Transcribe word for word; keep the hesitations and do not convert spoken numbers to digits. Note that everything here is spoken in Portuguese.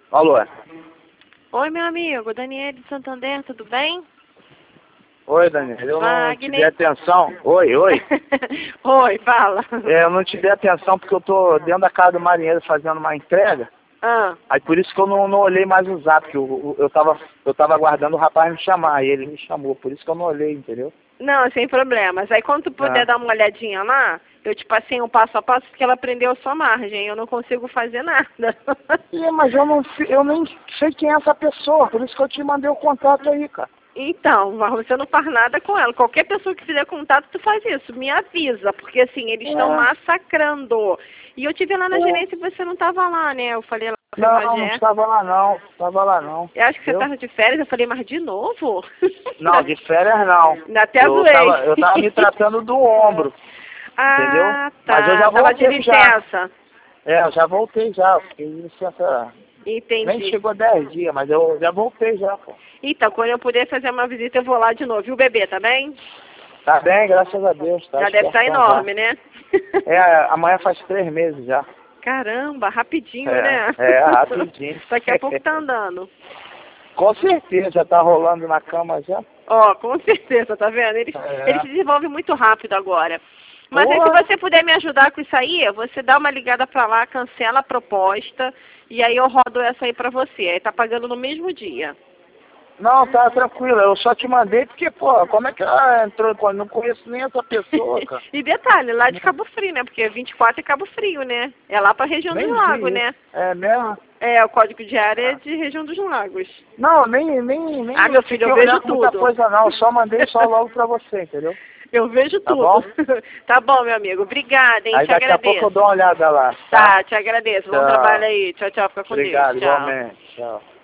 Alô? Oi, meu amigo, Daniel de Santander, tudo bem? Oi, Daniel. Eu não te Wagner. dei atenção. Oi, oi. Oi, fala. É, eu não te dei atenção porque eu tô dentro da casa do marinheiro fazendo uma entrega. Ah, Aí por isso que eu não, não olhei mais o zap, porque eu, eu, tava, eu tava aguardando o rapaz me chamar, e ele me chamou, por isso que eu não olhei, entendeu? não, sem problemas. Aí quando tu puder Ah. dar uma olhadinha lá, eu te passei um passo a passo porque ela prendeu a sua margem. Eu não consigo fazer nada. Ih, mas eu, não, fi- eu nem sei quem é essa pessoa, por isso que eu te mandei o contato aí, cara. Então, mas você não faz nada com ela. Qualquer pessoa que fizer contato, tu faz isso. Me avisa, porque assim, eles estão É. massacrando. E eu tive lá na É. gerência e você não estava lá, né? Eu falei lá com Não, a não Magé. estava lá não, estava lá não. Eu acho que você entendeu? estava de férias. Eu falei, mas de novo? Não, de férias não. Ainda até Eu zoei. tava, eu tava me tratando do ombro, entendeu? Ah, tá. Mas eu já Tava de voltei já. licença. É, eu já voltei já, eu fiquei de licença. Nem Entendi. chegou dez dias, mas eu já voltei já, pô. Então, quando eu puder fazer uma visita, eu vou lá de novo. E o bebê, tá bem? Tá bem, graças a Deus. Tá já deve estar espertão enorme, né? já. É, amanhã faz três meses já. Caramba, rapidinho, É, né? é, rapidinho. Daqui a pouco tá andando. Com certeza, já tá rolando na cama já. Ó, com certeza, tá vendo? Ele, É. ele se desenvolve muito rápido agora. Mas aí, se Boa. você puder me ajudar com isso aí, você dá uma ligada pra lá, cancela a proposta, e aí eu rodo essa aí pra você. Aí tá pagando no mesmo dia. Não, tá tranquilo, eu só te mandei porque, pô, como é que ela entrou? Pô, não conheço nem essa pessoa, cara. E detalhe, lá de Cabo Frio, né? Porque vinte e quatro é Cabo Frio, né? É lá pra região Nem dos lagos, vi. né? É mesmo? É, o código de área é de região dos lagos. Não, nem, nem, nem Ah, meu filho, eu fiquei vejo olhando muita tudo. coisa não, eu só mandei só logo pra você, entendeu? Eu vejo Tá tudo. bom? Tá bom, meu amigo. Obrigada, hein? Aí Te daqui a pouco agradeço. eu dou uma olhada lá, Tá, tá? te agradeço. Bom Tchau. trabalho aí. Tchau, tchau. Fica com Obrigado, Deus. Tchau. igualmente. Tchau.